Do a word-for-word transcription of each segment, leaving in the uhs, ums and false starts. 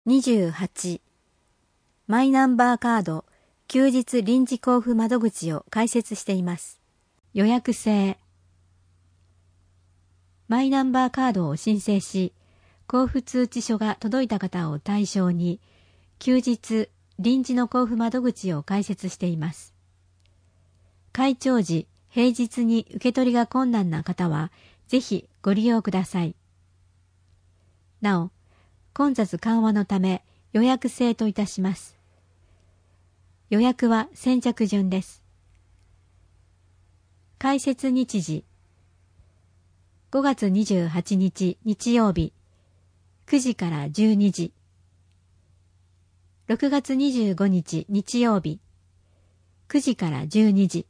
にじゅうはち、マイナンバーカード休日臨時交付窓口を開設しています。予約制。マイナンバーカードを申請し、交付通知書が届いた方を対象に、休日臨時の交付窓口を開設しています。開帳時、平日に受け取りが困難な方は、ぜひご利用ください。なお、混雑緩和のため予約制といたします。予約は先着順です。開設日時、ごがつにじゅうはちにち日曜日、くじからじゅうにじ。ろくがつにじゅうごにち日曜日、くじからじゅうにじ。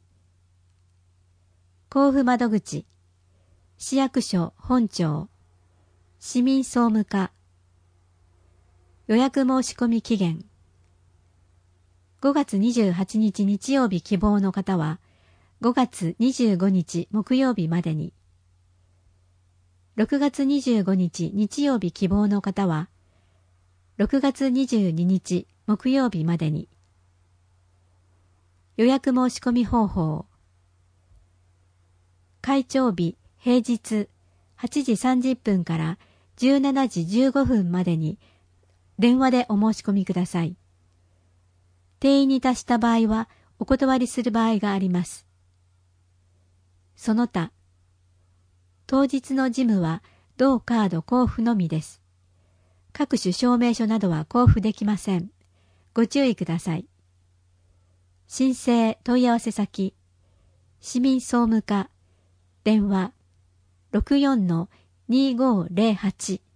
交付窓口、市役所本庁、市民総務課。予約申し込み期限。ごがつにじゅうはちにち日曜日希望の方は、ごがつにじゅうごにち木曜日までに。ろくがつにじゅうごにち日曜日希望の方は、ろくがつにじゅうににち木曜日までに。予約申し込み方法。開帳日平日はちじさんじゅっぷんからじゅうしちじじゅうごふんまでに電話でお申し込みください。定員に達した場合はお断りする場合があります。その他、当日の事務は同カード交付のみです。各種証明書などは交付できません。ご注意ください。申請問い合わせ先、市民総務課、電話 ろくよんのにごーぜろはち